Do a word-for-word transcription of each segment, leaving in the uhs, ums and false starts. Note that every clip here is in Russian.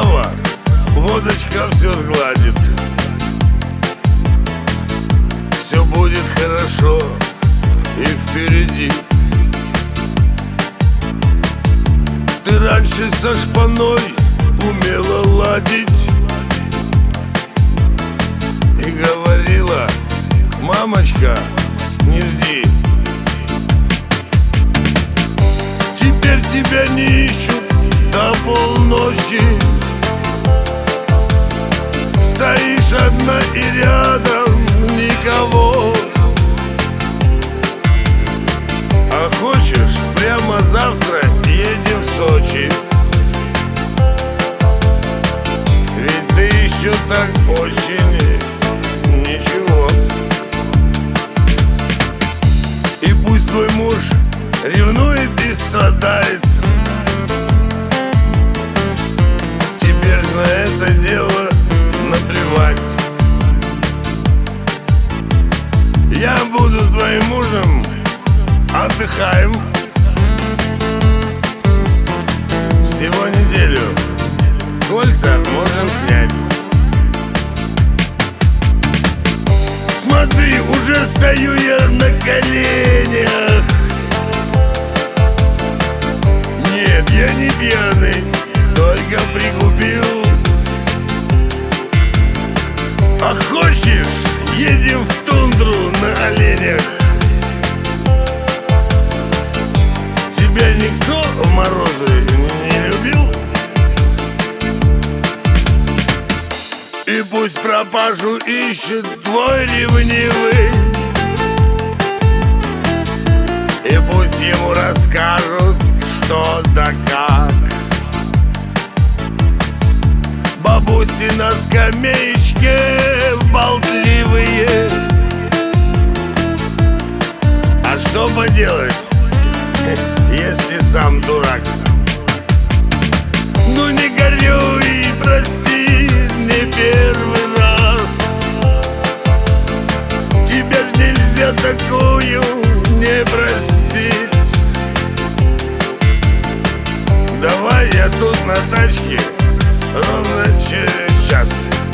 Сава, водочка все сгладит. Все будет хорошо и впереди. Ты раньше со шпаной умела ладить и говорила: мамочка, не жди. Теперь тебя не ищут до полночи. Стоишь одна и рядом никого. А хочешь, прямо завтра едем в Сочи. Ведь ты еще так очень ничего. И пусть твой муж ревнует и страдает, теперь же на это дело наплевать. Я буду твоим мужем, отдыхаем всего неделю, кольца можем снять. Смотри, уже стою я на коленях. Нет, я не пьяный, только пригубил. А хочешь, едем в тундру на оленях? Тебя никто в морозы не любил? И пусть пропажу ищет твой ревнивый, и пусть ему расскажут, что да как. Бабуси на скамеечке болтливые. А что поделать, если сам дурак? Ну не горюй, прости, не первый раз. Тебя ж нельзя такую не простить. Давай я тут на тачке ровно через час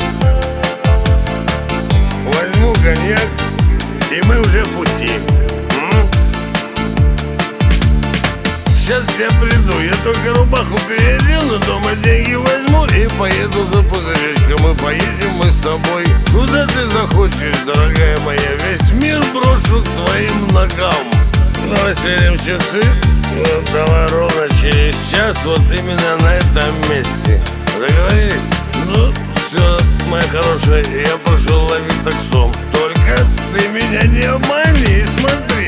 возьму коньяк, и мы уже в пути. Сейчас я приду, я только рубаху переодену, дома деньги возьму и поеду за пузыречком. И поедем мы с тобой куда ты захочешь, дорогая моя. Весь мир брошу к твоим ногам. Давай сверим часы, вот, давай ровно через час, вот именно на этом месте. Договорились? Ну, все, моя хорошая, я пошел ловить таксом. Только ты меня не обмани и смотри.